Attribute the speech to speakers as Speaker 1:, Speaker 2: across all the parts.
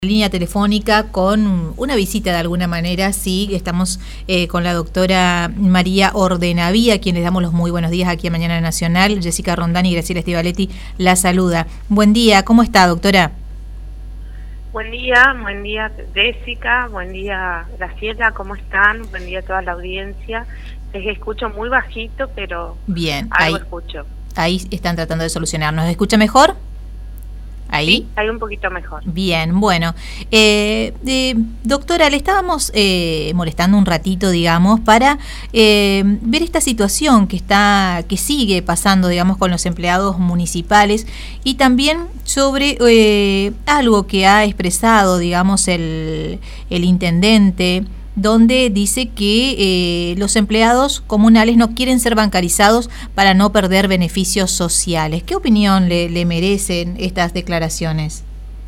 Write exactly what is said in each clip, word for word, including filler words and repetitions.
Speaker 1: Línea telefónica con una visita de alguna manera, sí, estamos eh, con la doctora María Ordenavía, a quien les damos los muy buenos días aquí a Mañana Nacional. Jessica Rondán y Graciela Estivaletti la saluda. Buen día, ¿cómo está, doctora?
Speaker 2: Buen día, buen día Jessica, buen día Graciela, ¿cómo están? Buen día a toda la audiencia. Les escucho muy bajito, pero
Speaker 1: bien,
Speaker 2: algo
Speaker 1: ahí,
Speaker 2: escucho.
Speaker 1: Ahí están tratando de solucionar. ¿Nos escucha mejor? ¿Ahí?
Speaker 2: Sí, hay un poquito mejor.
Speaker 1: Bien, bueno. Eh, eh, doctora, le estábamos eh, molestando un ratito, digamos, para eh, ver esta situación que está, que sigue pasando, digamos, con los empleados municipales y también sobre eh, algo que ha expresado, digamos, el, el intendente, donde dice que eh, los empleados comunales no quieren ser bancarizados para no perder beneficios sociales. ¿Qué opinión le, le merecen estas declaraciones?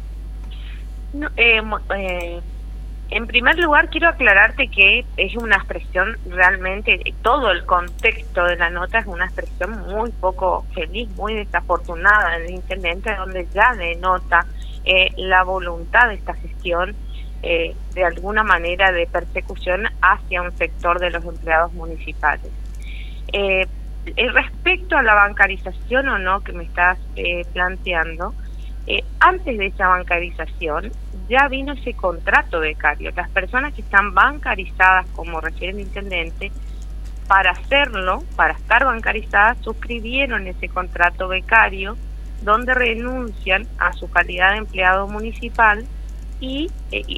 Speaker 2: No, eh, eh, en primer lugar, quiero aclararte que es una expresión realmente, todo el contexto de la nota es una expresión muy poco feliz, muy desafortunada del intendente, donde ya denota eh, la voluntad de esta gestión Eh, de alguna manera de persecución hacia un sector de los empleados municipales. Eh, respecto a la bancarización o no que me estás eh, planteando, eh, antes de esa bancarización ya vino ese contrato becario. Las personas que están bancarizadas, como refiere el intendente, para hacerlo, para estar bancarizadas, suscribieron ese contrato becario donde renuncian a su calidad de empleado municipal Y, y,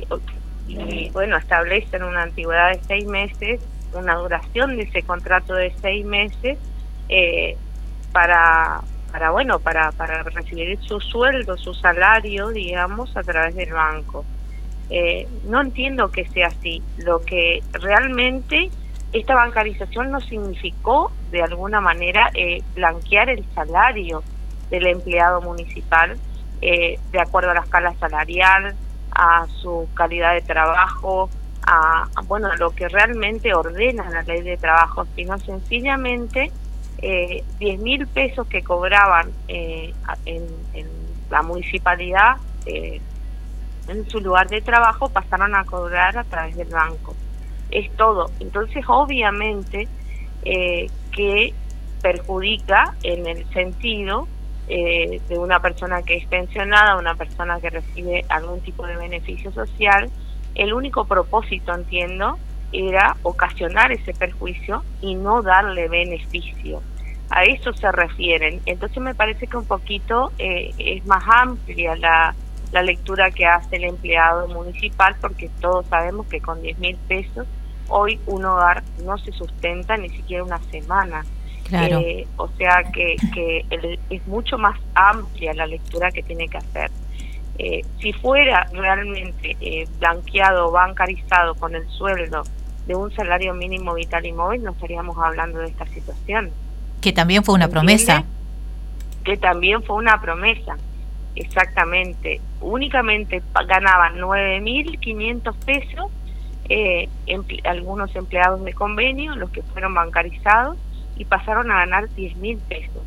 Speaker 2: y bueno, establecen una antigüedad de seis meses, una duración de ese contrato de seis meses eh, para, para bueno, para, para recibir su sueldo, su salario, digamos, a través del banco. Eh, no entiendo que sea así. Lo que realmente esta bancarización no significó de alguna manera eh, blanquear el salario del empleado municipal eh, de acuerdo a la escala salarial, a su calidad de trabajo, a, a bueno a lo que realmente ordena la ley de trabajo, sino sencillamente eh, diez mil pesos que cobraban eh, en, en la municipalidad eh, en su lugar de trabajo pasaron a cobrar a través del banco. Es todo. Entonces, obviamente eh, que perjudica en el sentido Eh, de una persona que es pensionada, una persona que recibe algún tipo de beneficio social. El único propósito, entiendo, era ocasionar ese perjuicio y no darle beneficio. A eso se refieren. Entonces me parece que un poquito eh, es más amplia la, la lectura que hace el empleado municipal, porque todos sabemos que con diez mil pesos hoy un hogar no se sustenta ni siquiera una semana.
Speaker 1: Claro.
Speaker 2: Eh, o sea que, que el, es mucho más amplia la lectura que tiene que hacer. Eh, si fuera realmente eh, blanqueado o bancarizado con el sueldo de un salario mínimo vital y móvil, no estaríamos hablando de esta situación.
Speaker 1: Que también fue una promesa.
Speaker 2: Que también fue una promesa, exactamente. Únicamente ganaban nueve mil quinientos pesos eh, emple algunos empleados de convenio, los que fueron bancarizados, y pasaron a ganar diez mil pesos.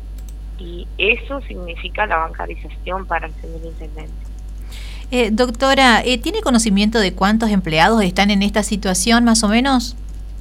Speaker 2: Y eso significa la bancarización para el señor intendente.
Speaker 1: Eh, doctora, eh, ¿tiene conocimiento de cuántos empleados están en esta situación, más o menos?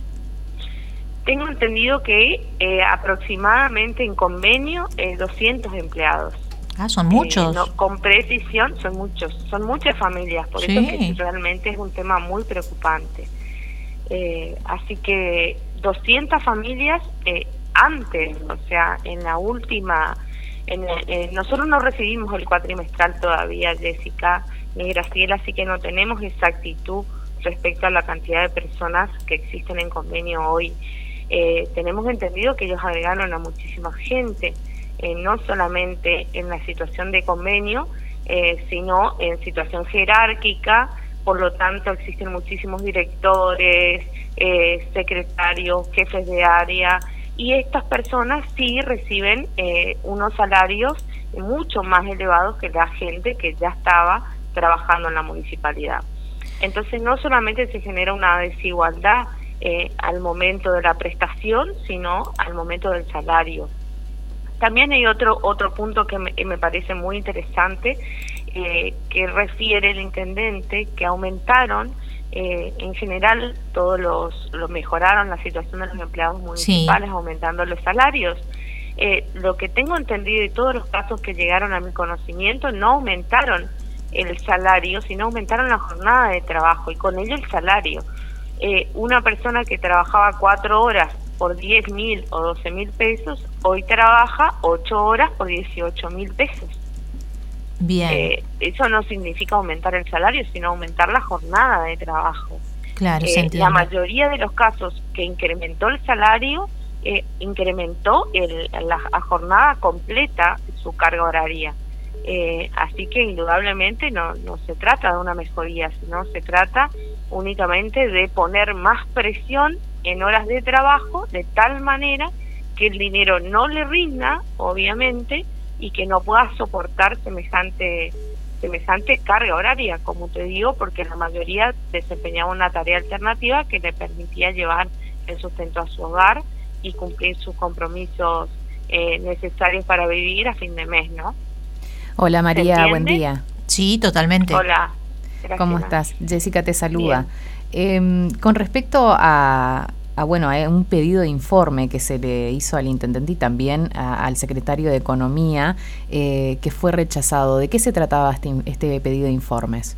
Speaker 2: Tengo entendido que eh, aproximadamente en convenio eh, doscientos empleados.
Speaker 1: Ah, son muchos.
Speaker 2: Eh, no, con precisión son muchos, son muchas familias, por
Speaker 1: sí.
Speaker 2: eso es que realmente es un tema muy preocupante. Eh, así que doscientas familias eh, antes, o sea, en la última, en, eh, nosotros no recibimos el cuatrimestral todavía, Jessica ni Graciela, así que no tenemos exactitud respecto a la cantidad de personas que existen en convenio hoy. Eh, tenemos entendido que ellos agregaron a muchísima gente, eh, no solamente en la situación de convenio, eh, sino en situación jerárquica. Por lo tanto, existen muchísimos directores, eh, secretarios, jefes de área, y estas personas sí reciben eh, unos salarios mucho más elevados que la gente que ya estaba trabajando en la municipalidad. Entonces, no solamente se genera una desigualdad eh, al momento de la prestación, sino al momento del salario. También hay otro otro punto que me, me parece muy interesante, que, que refiere el intendente que aumentaron, eh, en general, todos los, los mejoraron la situación de los empleados municipales, sí, aumentando los salarios. Eh, lo que tengo entendido de todos los casos que llegaron a mi conocimiento, no aumentaron el salario, sino aumentaron la jornada de trabajo y con ello el salario. Eh, una persona que trabajaba cuatro horas por diez mil o doce mil pesos, hoy trabaja ocho horas por dieciocho mil pesos.
Speaker 1: Bien.
Speaker 2: Eh, eso no significa aumentar el salario, sino aumentar la jornada de trabajo.
Speaker 1: Claro,
Speaker 2: eh,
Speaker 1: se entiende.
Speaker 2: La mayoría de los casos que incrementó el salario, eh, incrementó el, la, la jornada completa, su carga horaria. Eh, así que indudablemente no, no se trata de una mejoría, sino se trata únicamente de poner más presión en horas de trabajo, de tal manera que el dinero no le rinda, obviamente, y que no pueda soportar semejante semejante carga horaria, como te digo, porque la mayoría desempeñaba una tarea alternativa que le permitía llevar el sustento a su hogar y cumplir sus compromisos eh, necesarios para vivir a fin de mes, ¿no?
Speaker 3: Hola María, buen día.
Speaker 1: Sí, totalmente.
Speaker 2: Hola. Gracias.
Speaker 3: ¿Cómo estás? Jessica te saluda. Eh, con respecto a, a bueno a un pedido de informe que se le hizo al intendente y también a, al secretario de Economía, eh, que fue rechazado, ¿de qué se trataba este, este pedido de informes?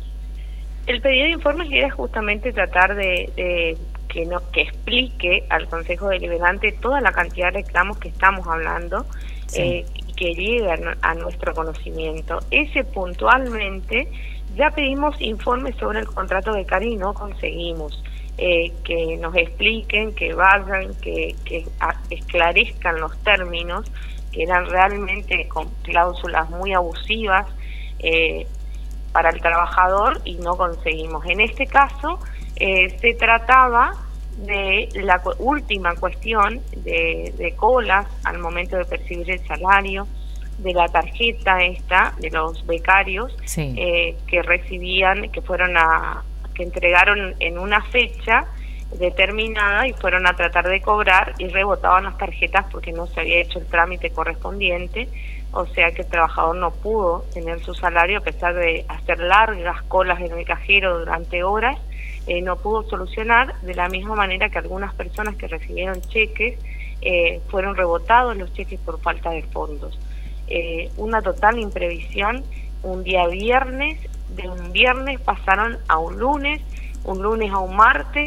Speaker 2: El pedido de informes era justamente tratar de, de que, no, que explique al Consejo Deliberante toda la cantidad de reclamos que estamos hablando, sí, eh, que llegan a nuestro conocimiento. Ese puntualmente, ya pedimos informes sobre el contrato becario y no conseguimos. Eh, que nos expliquen, que vayan, que, que a, esclarezcan los términos, que eran realmente con cláusulas muy abusivas eh, para el trabajador, y no conseguimos. En este caso eh, se trataba de la cu- última cuestión de, de colas al momento de percibir el salario, de la tarjeta esta de los becarios, sí, eh, que recibían, que fueron a que entregaron en una fecha determinada y fueron a tratar de cobrar y rebotaban las tarjetas porque no se había hecho el trámite correspondiente, o sea que el trabajador no pudo tener su salario a pesar de hacer largas colas en el cajero durante horas. Eh, no pudo solucionar, de la misma manera que algunas personas que recibieron cheques eh, fueron rebotados los cheques por falta de fondos. Eh, una total imprevisión. Un día viernes, de un viernes pasaron a un lunes, un lunes a un martes,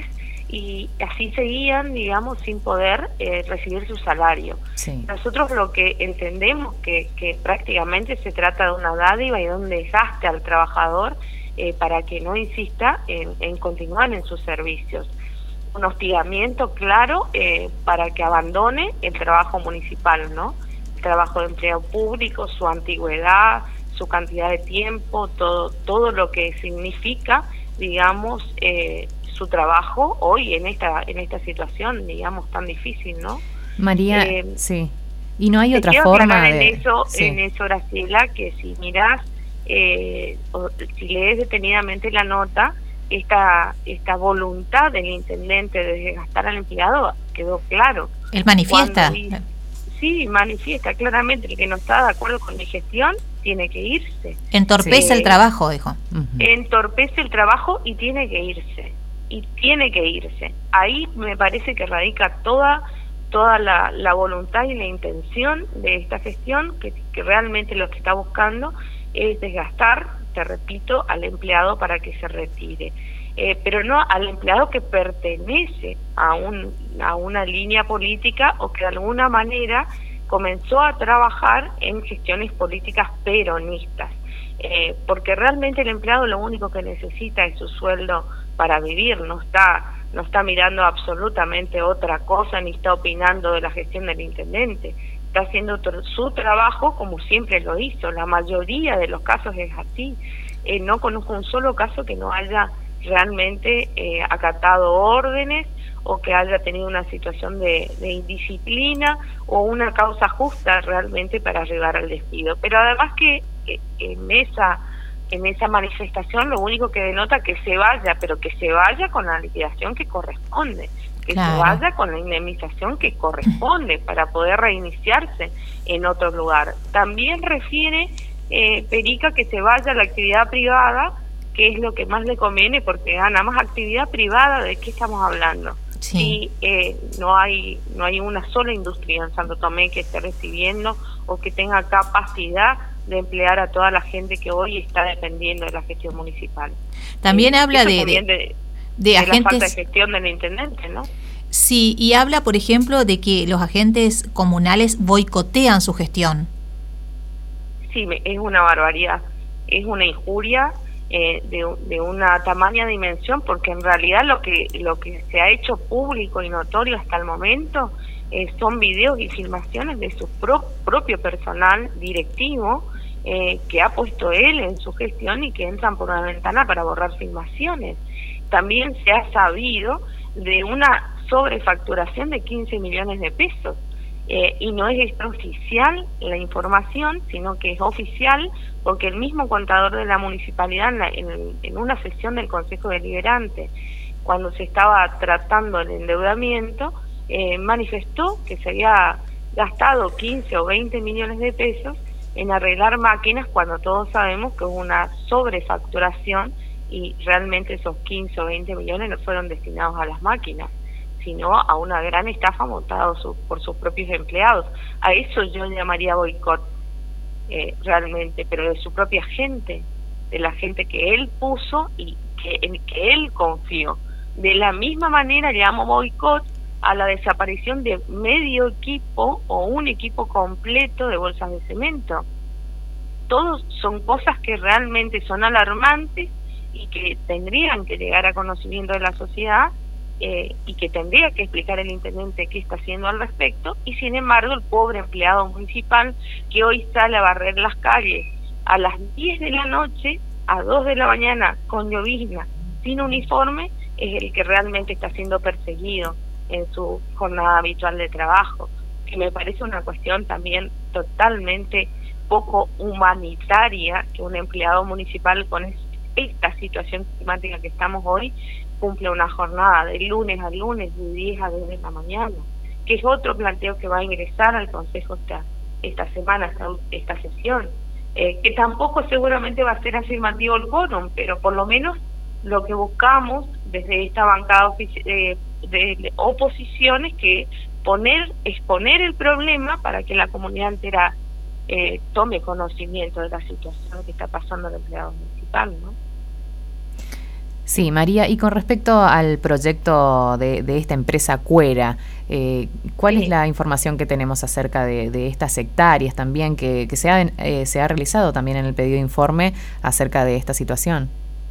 Speaker 2: y así seguían, digamos, sin poder eh, recibir su salario. Sí. Nosotros lo que entendemos que, que prácticamente se trata de una dádiva y de un desgaste al trabajador, eh, para que no insista en, en continuar en sus servicios. Un hostigamiento claro eh, para que abandone el trabajo municipal, ¿no? El trabajo de empleo público, su antigüedad, su cantidad de tiempo, todo todo lo que significa, digamos, eh, su trabajo hoy en esta en esta situación, digamos, tan difícil, ¿no?
Speaker 3: María, eh, sí. Y no hay otra forma de...
Speaker 2: En eso,
Speaker 3: sí.
Speaker 2: en eso, Graciela, que si mirás, eh, o si lees detenidamente la nota, esta esta voluntad del intendente de desgastar al empleado quedó claro.
Speaker 1: Él manifiesta.
Speaker 2: Cuando, sí, manifiesta claramente, el que no está de acuerdo con mi gestión tiene que irse.
Speaker 1: Entorpece sí. el trabajo, dijo.
Speaker 2: Uh-huh. Entorpece el trabajo y tiene que irse. Y tiene que irse. Ahí me parece que radica toda toda la, la voluntad y la intención de esta gestión, que, que realmente lo que está buscando es desgastar, te repito, al empleado para que se retire. Eh, pero no al empleado que pertenece a, un, a una línea política o que de alguna manera comenzó a trabajar en gestiones políticas peronistas. Eh, porque realmente el empleado lo único que necesita es su sueldo para vivir, no está no está mirando absolutamente otra cosa ni está opinando de la gestión del intendente, está haciendo su trabajo como siempre lo hizo. La mayoría de los casos es así. Eh, no conozco un solo caso que no haya realmente eh, acatado órdenes o que haya tenido una situación de, de indisciplina o una causa justa realmente para llegar al despido. Pero además que eh, en esa en esa manifestación lo único que denota que se vaya, pero que se vaya con la liquidación que corresponde, que claro. se vaya con la indemnización que corresponde para poder reiniciarse en otro lugar. También refiere eh, perica que se vaya a la actividad privada, que es lo que más le conviene, porque gana más actividad privada. ¿De qué estamos hablando?
Speaker 1: Sí.
Speaker 2: Si eh, no hay no hay una sola industria en Santo Tomé que esté recibiendo o que tenga capacidad de emplear a toda la gente que hoy está dependiendo de la gestión municipal.
Speaker 1: También eh, habla de,
Speaker 2: también
Speaker 1: de,
Speaker 2: de,
Speaker 1: de,
Speaker 2: de
Speaker 1: agentes...
Speaker 2: la falta de gestión del intendente, ¿no?
Speaker 1: Sí, y habla, por ejemplo, de que los agentes comunales boicotean su gestión.
Speaker 2: Sí, es una barbaridad, es una injuria eh, de, de una tamaña dimensión, porque en realidad lo que lo que se ha hecho público y notorio hasta el momento eh, son videos y filmaciones de su pro, propio personal directivo eh, que ha puesto él en su gestión y que entran por una ventana para borrar filmaciones. También se ha sabido de una sobrefacturación de quince millones de pesos. Eh, y no es extraoficial la información, sino que es oficial, porque el mismo contador de la municipalidad en, la, en, en una sesión del Consejo Deliberante, cuando se estaba tratando el endeudamiento, eh, manifestó que se había gastado quince o veinte millones de pesos en arreglar máquinas, cuando todos sabemos que hubo una sobrefacturación y realmente esos quince o veinte millones no fueron destinados a las máquinas, sino a una gran estafa montada su, por sus propios empleados. A eso yo llamaría boicot, eh, realmente, pero de su propia gente, de la gente que él puso y que, en que él confió. De la misma manera llamo boicot a la desaparición de medio equipo o un equipo completo de bolsas de cemento. Todos son cosas que realmente son alarmantes y que tendrían que llegar a conocimiento de la sociedad, Eh, y que tendría que explicar el intendente qué está haciendo al respecto, y sin embargo el pobre empleado municipal que hoy sale a barrer las calles a las diez de la noche, a dos de la mañana, con llovizna, sin uniforme, es el que realmente está siendo perseguido en su jornada habitual de trabajo, que me parece una cuestión también totalmente poco humanitaria, que un empleado municipal con esta situación climática que estamos hoy cumple una jornada de lunes a lunes, de diez a diez de la mañana, que es otro planteo que va a ingresar al Consejo esta, esta semana, esta, esta sesión, eh, que tampoco seguramente va a ser afirmativo el quórum, pero por lo menos lo que buscamos desde esta bancada eh, de, de oposición es que poner, exponer el problema para que la comunidad entera eh, tome conocimiento de la situación que está pasando el empleado municipal, ¿no?
Speaker 3: Sí, María, y con respecto al proyecto de, de esta empresa Cuera, eh, ¿cuál sí. es la información que tenemos acerca de, de estas hectáreas también que, que se, ha, eh, se ha realizado también en el pedido de informe acerca de esta situación?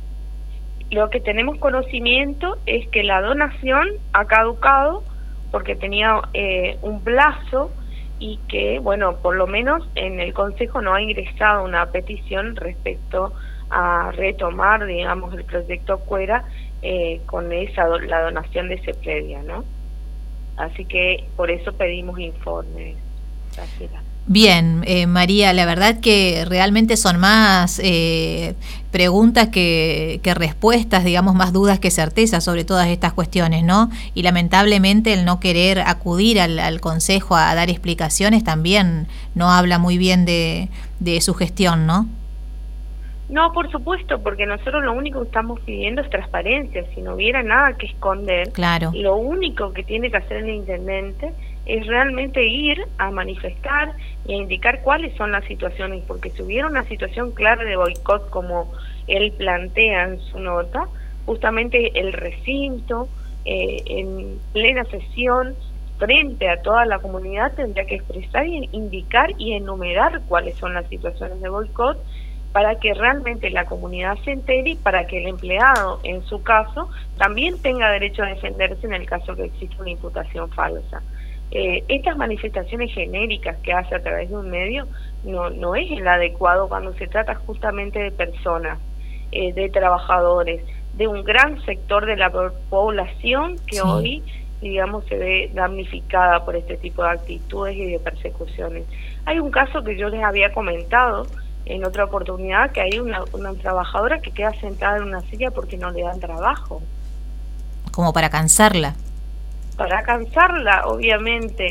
Speaker 2: Lo que tenemos conocimiento es que la donación ha caducado porque tenía eh, un plazo y que, bueno, por lo menos en el Consejo no ha ingresado una petición respecto a retomar, digamos, el proyecto Cuera eh, con esa do, la donación de ese predio, ¿no? Así que por eso pedimos informes. Gracias.
Speaker 1: Bien, eh, María, la verdad que realmente son más eh, preguntas que, que respuestas, digamos, más dudas que certezas sobre todas estas cuestiones, ¿no? Y lamentablemente el no querer acudir al, al Consejo a dar explicaciones también no habla muy bien de, de su gestión, ¿no?
Speaker 2: No, por supuesto, porque nosotros lo único que estamos pidiendo es transparencia. Si no hubiera nada que esconder,
Speaker 1: claro.
Speaker 2: Lo único que tiene que hacer el intendente es realmente ir a manifestar y a indicar cuáles son las situaciones, porque si hubiera una situación clara de boicot como él plantea en su nota, justamente el recinto, eh, en plena sesión, frente a toda la comunidad, tendría que expresar y indicar y enumerar cuáles son las situaciones de boicot, para que realmente la comunidad se entere y para que el empleado, en su caso, también tenga derecho a defenderse en el caso que exista una imputación falsa. Eh, estas manifestaciones genéricas que hace a través de un medio no, no es el adecuado cuando se trata justamente de personas, eh, de trabajadores, de un gran sector de la población que sí. hoy, digamos, se ve damnificada por este tipo de actitudes y de persecuciones. Hay un caso que yo les había comentado en otra oportunidad, que hay una, una trabajadora que queda sentada en una silla porque no le dan trabajo.
Speaker 1: Como para cansarla.
Speaker 2: Para cansarla, obviamente.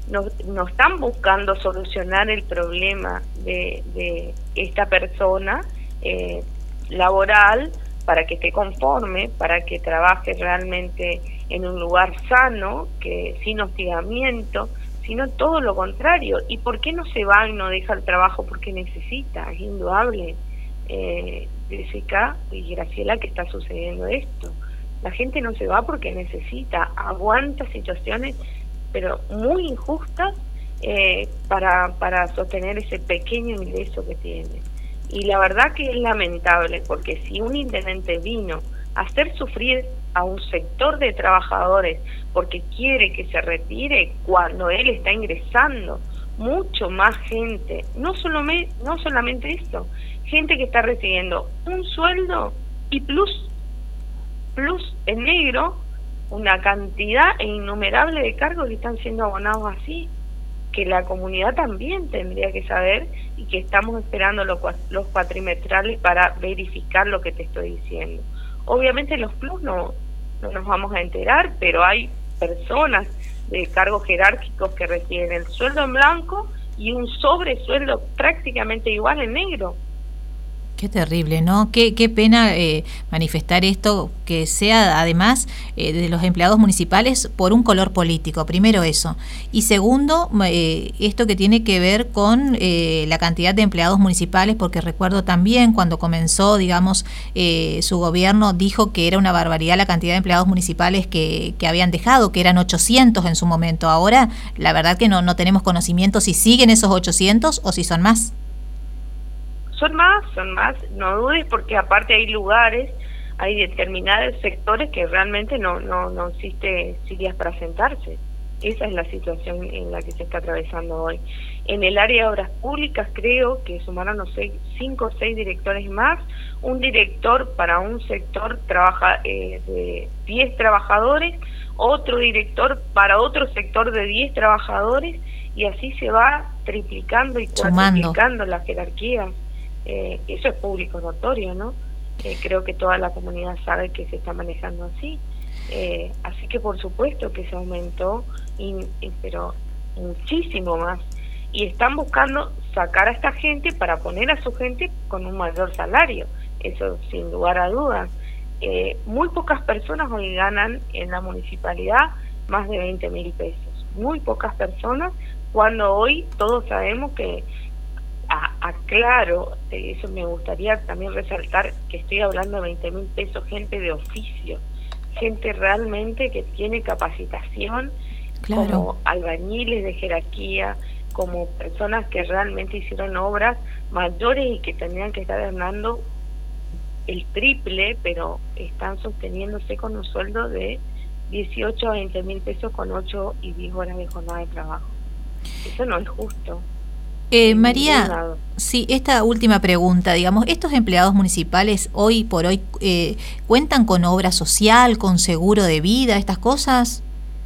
Speaker 2: no, no están buscando solucionar el problema de, de esta persona eh, laboral para que esté conforme, para que trabaje realmente en un lugar sano, que sin hostigamiento, sino todo lo contrario. ¿Y por qué no se va y no deja el trabajo? Porque necesita, es indudable, eh, Jessica y Graciela, que está sucediendo esto. La gente no se va porque necesita, aguanta situaciones pero muy injustas eh, para, para sostener ese pequeño ingreso que tiene. Y la verdad que es lamentable, porque si un intendente vino a hacer sufrir a un sector de trabajadores porque quiere que se retire cuando él está ingresando mucho más gente, no, solo me, no solamente eso, gente que está recibiendo un sueldo y plus, plus en negro, una cantidad innumerable de cargos que están siendo abonados así, que la comunidad también tendría que saber y que estamos esperando los, los cuatrimestrales para verificar lo que te estoy diciendo. Obviamente los plus no, no nos vamos a enterar, pero hay personas de cargos jerárquicos que reciben el sueldo en blanco y un sobresueldo prácticamente igual en negro.
Speaker 1: Qué terrible, ¿no? Qué, qué pena eh, manifestar esto, que sea además eh, de los empleados municipales por un color político, primero eso. Y segundo, eh, esto que tiene que ver con eh, la cantidad de empleados municipales, porque recuerdo también cuando comenzó, digamos, eh, su gobierno dijo que era una barbaridad la cantidad de empleados municipales que, que habían dejado, que eran ochocientos en su momento. Ahora, la verdad que no, no tenemos conocimiento si siguen esos ochocientos o si son más.
Speaker 2: Son más, son más, no dudes, porque aparte hay lugares, hay determinados sectores que realmente no no no existe sillas para sentarse. Esa es la situación en la que se está atravesando hoy. En el área de obras públicas creo que sumaron, no sé, cinco o seis directores más, un director para un sector trabaja eh, de diez trabajadores, otro director para otro sector de diez trabajadores, y así se va triplicando y cuadruplicando la jerarquía. Eh, eso es público notorio, ¿no? Eh, creo que toda la comunidad sabe que se está manejando así. Eh, así que por supuesto que se aumentó, y, y, pero muchísimo más. Y están buscando sacar a esta gente para poner a su gente con un mayor salario. Eso sin lugar a dudas. Eh, muy pocas personas hoy ganan en la municipalidad más de veinte mil pesos. Muy pocas personas, cuando hoy todos sabemos que aclaro, eso me gustaría también resaltar, que estoy hablando de veinte mil pesos, gente de oficio, gente realmente que tiene capacitación, claro, como albañiles de jerarquía, como personas que realmente hicieron obras mayores y que tendrían que estar ganando el triple, pero están sosteniéndose con un sueldo de dieciocho a veinte mil pesos con ocho y diez horas de jornada de trabajo. Eso no es justo.
Speaker 1: Eh, María, sí, esta última pregunta, digamos, ¿estos empleados municipales hoy por hoy eh, cuentan con obra social, con seguro de vida, estas cosas?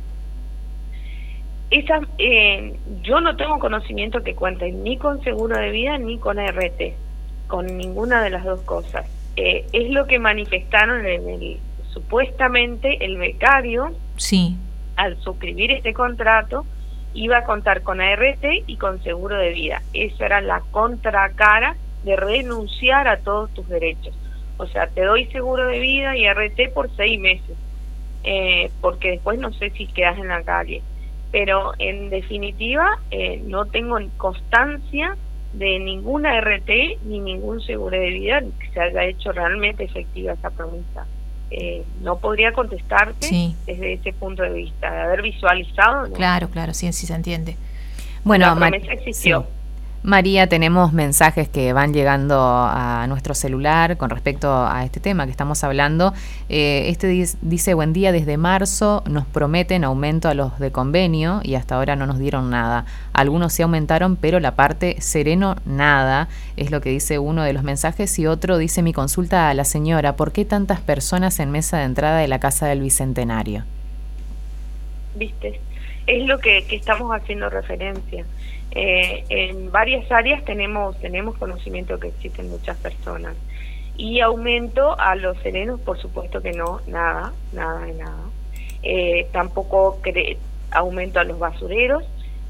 Speaker 2: Esa, eh, yo no tengo conocimiento que cuenten ni con seguro de vida ni con A R T, con ninguna de las dos cosas. Eh, es lo que manifestaron en el, supuestamente el becario,
Speaker 1: sí,
Speaker 2: al suscribir este contrato, iba a contar con A R T y con seguro de vida. Esa era la contracara de renunciar a todos tus derechos. O sea, te doy seguro de vida y A R T por seis meses, eh, porque después no sé si quedas en la calle. Pero en definitiva, eh, no tengo constancia de ninguna A R T ni ningún seguro de vida que se haya hecho realmente efectiva esa promesa. Eh, no podría contestarte, sí, desde ese punto de vista, de haber visualizado, ¿no?
Speaker 1: Claro, claro, sí, sí se entiende.
Speaker 3: Bueno,
Speaker 2: la promesa existió.
Speaker 3: Sí. María, tenemos mensajes que van llegando a nuestro celular con respecto a este tema que estamos hablando. Eh, este dice, buen día, desde marzo nos prometen aumento a los de convenio y hasta ahora no nos dieron nada. Algunos se aumentaron, pero la parte Sereno nada, es lo que dice uno de los mensajes. Y otro dice, mi consulta a la señora, ¿por qué tantas personas en mesa de entrada de la Casa del Bicentenario?
Speaker 2: Viste, es lo que, que estamos haciendo referencia. Eh, en varias áreas tenemos tenemos conocimiento que existen muchas personas, y aumento a los serenos, por supuesto que no, nada, nada de nada. Eh, tampoco cre aumento a los basureros,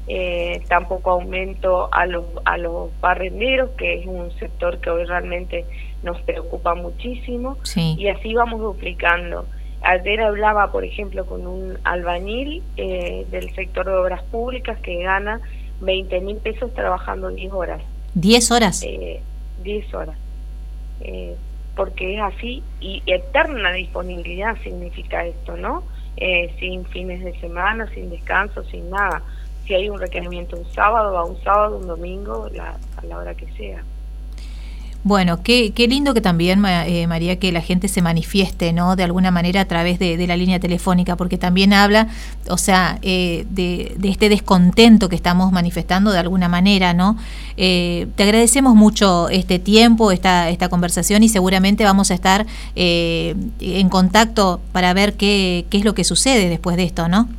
Speaker 2: eh, tampoco aumento a los, a los barrenderos, que es un sector que hoy realmente nos preocupa muchísimo,
Speaker 1: sí.
Speaker 2: y así vamos duplicando. Ayer hablaba, por ejemplo, con un albañil eh, del sector de obras públicas que gana veinte mil pesos trabajando diez horas.
Speaker 1: ¿diez horas?
Speaker 2: Eh, diez horas. Eh, porque es así, y eterna disponibilidad significa esto, ¿no? Eh, sin fines de semana, sin descanso, sin nada. Si hay un requerimiento un sábado, va un sábado, un domingo, la, a la hora que sea.
Speaker 1: Bueno, qué, qué lindo que también, eh, María, que la gente se manifieste, ¿no? De alguna manera a través de, de la línea telefónica, porque también habla, o sea, eh, de, de este descontento que estamos manifestando de alguna manera, ¿no? Eh, te agradecemos mucho este tiempo, esta, esta conversación, y seguramente vamos a estar eh, en contacto para ver qué, qué es lo que sucede después de esto, ¿no?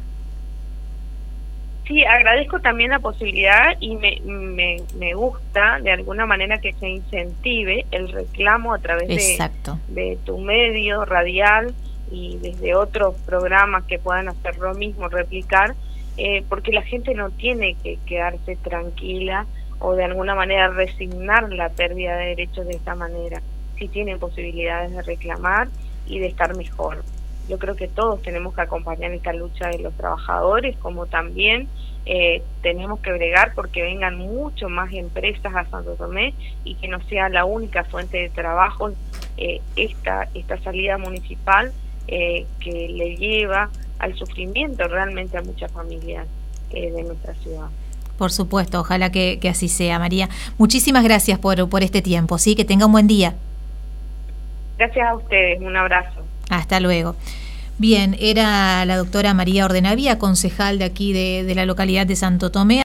Speaker 2: Sí, agradezco también la posibilidad y me, me, me gusta de alguna manera que se incentive el reclamo a través de, de tu medio radial y desde otros programas que puedan hacer lo mismo, replicar, eh, porque la gente no tiene que quedarse tranquila o de alguna manera resignar la pérdida de derechos de esta manera. Sí tienen posibilidades de reclamar y de estar mejor. Yo creo que todos tenemos que acompañar esta lucha de los trabajadores, como también eh, tenemos que bregar porque vengan mucho más empresas a Santo Tomé y que no sea la única fuente de trabajo eh, esta esta salida municipal eh, que le lleva al sufrimiento realmente a muchas familias eh, de nuestra ciudad.
Speaker 1: Por supuesto, ojalá que, que así sea, María. Muchísimas gracias por, por este tiempo, ¿sí? Que tenga un buen día.
Speaker 2: Gracias a ustedes, un abrazo.
Speaker 1: Hasta luego. Bien, era la doctora María Ordenavía, concejal de aquí de, de la localidad de Santo Tomé.